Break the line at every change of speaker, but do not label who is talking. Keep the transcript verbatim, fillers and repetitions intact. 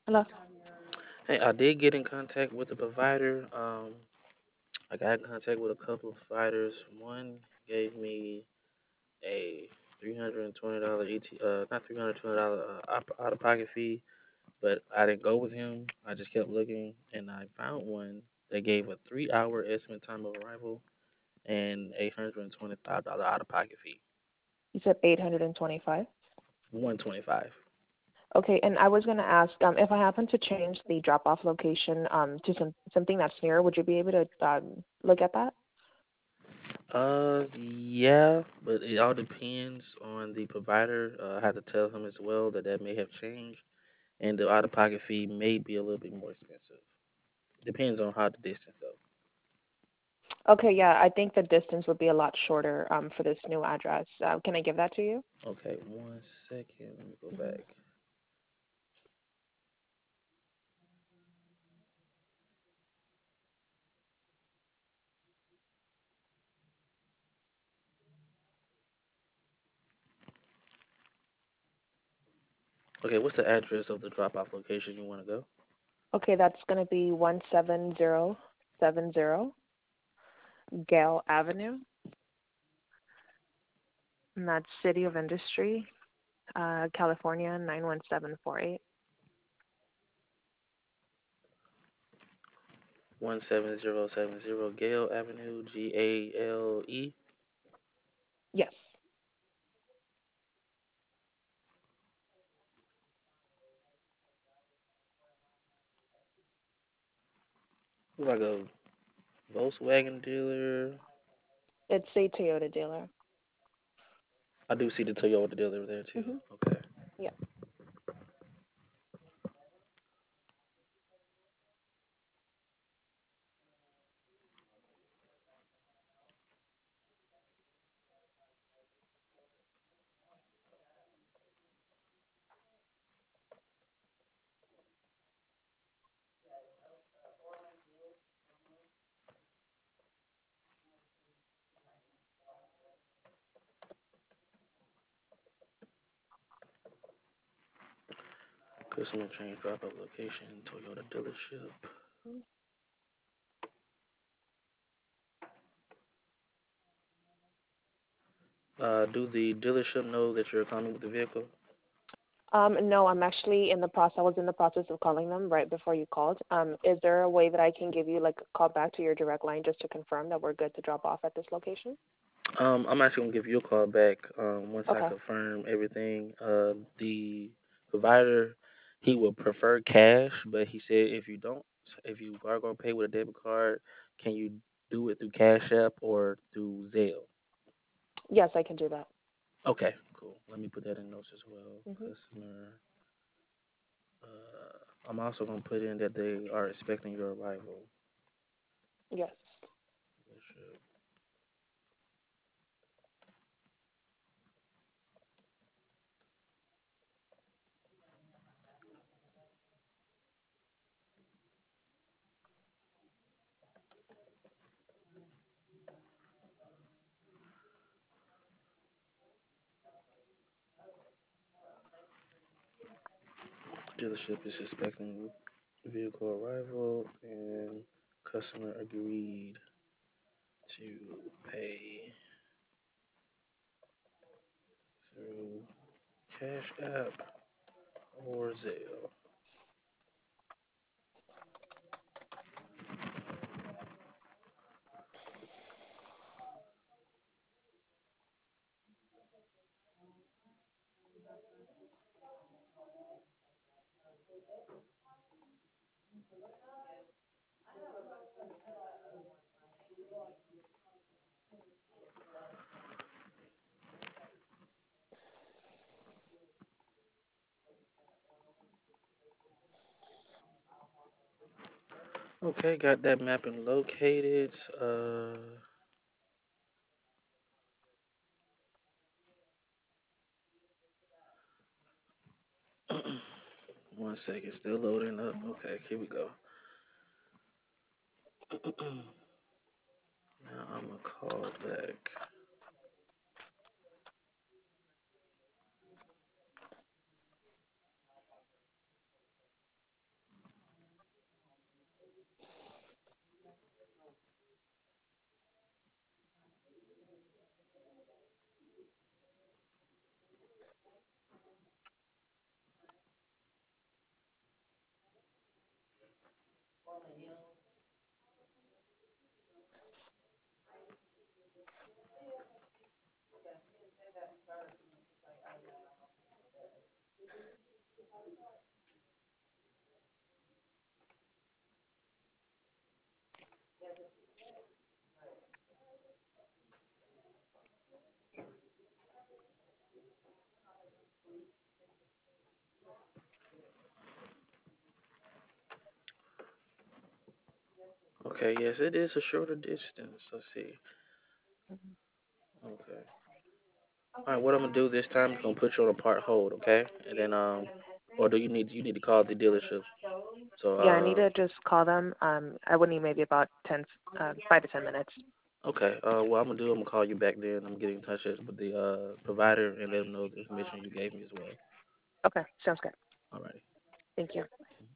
Hello.
Hey, I did get in contact with the provider. Um, I got in contact with a couple of providers. One gave me a three hundred and twenty dollar E T, uh, not three hundred twenty dollar uh, out of pocket fee, but I didn't go with him. I just kept looking, and I found one that gave a three hour estimate time of arrival and a hundred and twenty five dollar out of pocket fee.
You said eight hundred twenty-five.
One twenty five.
Okay, and I was going to ask um, if I happen to change the drop-off location um, to some something that's near, would you be able to um, look at that?
Uh, yeah, but it all depends on the provider. Uh, I had to tell him as well that that may have changed, and the out of pocket fee may be a little bit more expensive. Depends on how the distance though.
Okay, yeah, I think the distance would be a lot shorter um, for this new address. Uh, can I give that to you?
Okay, one second. Let me go
Hmm.
back. Okay, what's the address of the drop off location you want to go?
Okay, that's going to be one seven zero seven zero Gale Avenue, and that's City of Industry, uh, California nine one seven four eight.
One seven zero seven zero Gale Avenue, G A L E.
Yes.
Look like a Volkswagen dealer.
It's a Toyota dealer.
I do see the Toyota dealer there too.
Hmm.
Okay.
Yeah.
Customer change drop off location, Toyota dealership. Uh, do the dealership know that you're coming with the vehicle?
Um, no, I'm actually in the process. I was in the process of calling them right before you called. Um, is there a way that I can give you like a call back to your direct line just to confirm that we're good to drop off at this location?
Um, I'm actually gonna give you a call back um, once I
Okay.
confirm everything. Uh, the provider he would prefer cash, but he said if you don't, if you are gonna pay with a debit card, can you do it through Cash App or through Zelle?
Yes, I can do that.
Okay, cool. Let me put that in notes as well.
Hmm.
Customer. Uh, I'm also gonna put in that they are expecting your arrival.
Yes.
Dealership is expecting vehicle arrival and customer agreed to pay through Cash App or Zelle. Okay, got that mapping located. Uh, one second, still loading up.
Mhm.
Okay, here we go. Now I'm gonna call back. Okay, yes, it is a shorter distance. Let's see. Okay. All right, what I'm gonna do this time is gonna put you on a part hold, okay? And then um, or do you need you need to call the dealership? So
Yeah, I need
uh,
to just call them. Um, I would need maybe about ten, uh, five to ten minutes.
okay. Uh, what I'm gonna do, I'm gonna call you back then. I'm getting in touch with the uh provider and let them know the information you gave me as well.
Okay, sounds good.
All righty.
Thank you.